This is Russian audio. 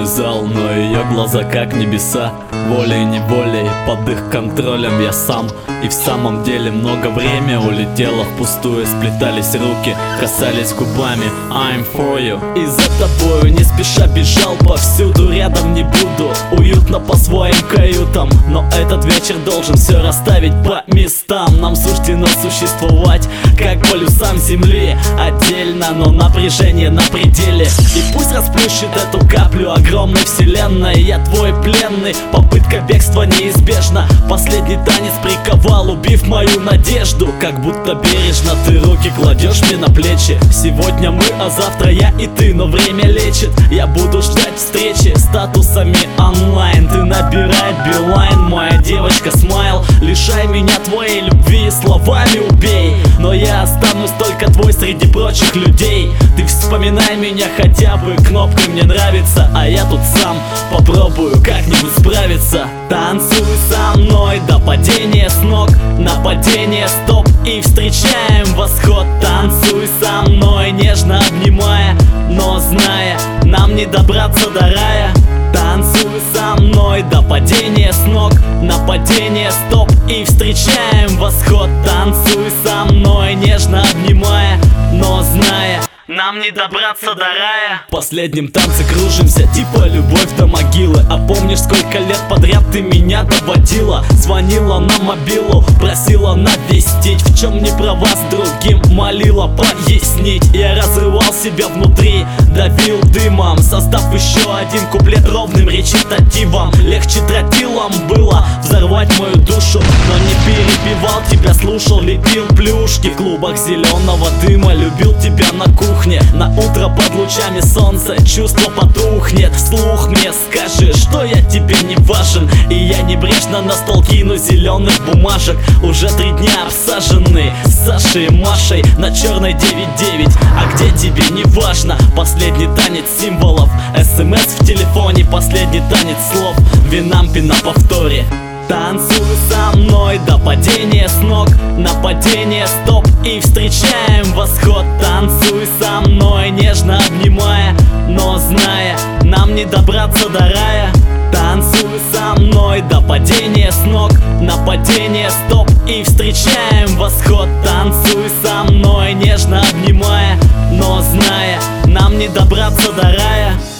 зал, но ее глаза как небеса. Волей-неволей, под их контролем я сам. И в самом деле много времени улетело впустую. Сплетались руки, касались губами. I'm for you. И за тобою не спеша бежал повсюду. Рядом не буду, уютно по своим каютам. Но этот вечер должен все расставить по местам. Нам суждено существовать, как полюсам земли. Отдельно, но напряжение на пределе. И пусть расплющит эту каплю огромной вселенной. Я твой пленный, попытка бегства неизбежна. Последний танец приковал, убив мою надежду. Как будто бережно ты руки кладешь мне на плечи. Сегодня мы, а завтра я и ты, но время лечит. Я буду ждать встречи статусами онлайн. Ты набирай Билайн, моя девочка смайл. Лишай меня твоей любви, словами убей. Но я останусь только твой среди прочих людей. Ты вспоминай меня хотя бы кнопкой «Мне нравится», а я тут сам попробую как-нибудь справиться. Танцуй со мной до падения с ног. Нападение, стоп, и встречаем восход. Танцуй со мной, нежно обнимая, но зная, нам не добраться до рая. Танцуй со мной до падения с ног. Нападение, стоп, и встречаем восход. Танцуй со мной, нежно обнимая, но зная, нам не добраться до рая. В последнем танце кружимся, типа любовь до могилы. А помнишь, сколько лет подряд ты меня доводила? Звонила на мобилу, просила навестить. В чем не права с другим, молила пояснить. Я разрывал себя внутри, давил дымом, создав еще один куплет ровным речитативом. Легче тротилом было взорвать мою душу, но не перебивал тебя, слушал, лепил плюшки. В клубах зеленого дыма любил тебя на кухне. На утро под лучами солнца чувство потухнет. Вслух мне скажи, что я тебе не важен. И я небрежно на стол кину зеленых бумажек. Уже 3 дня обсажены с Сашей и Машей на черной 9-9. А где тебе не важно? Последний танец символов, СМС в телефоне, последний танец слов, Винампи на повторе. Танцуй со мной до падения с ног. Нападение, стоп, и встречаем восход. Танцуй со мной, нежно обнимая, но зная, нам не добраться до рая. Танцуй со мной до падения с ног. Нападение, стоп, и встречаем восход. Танцуй со мной, нежно обнимая, но зная, нам не добраться до рая.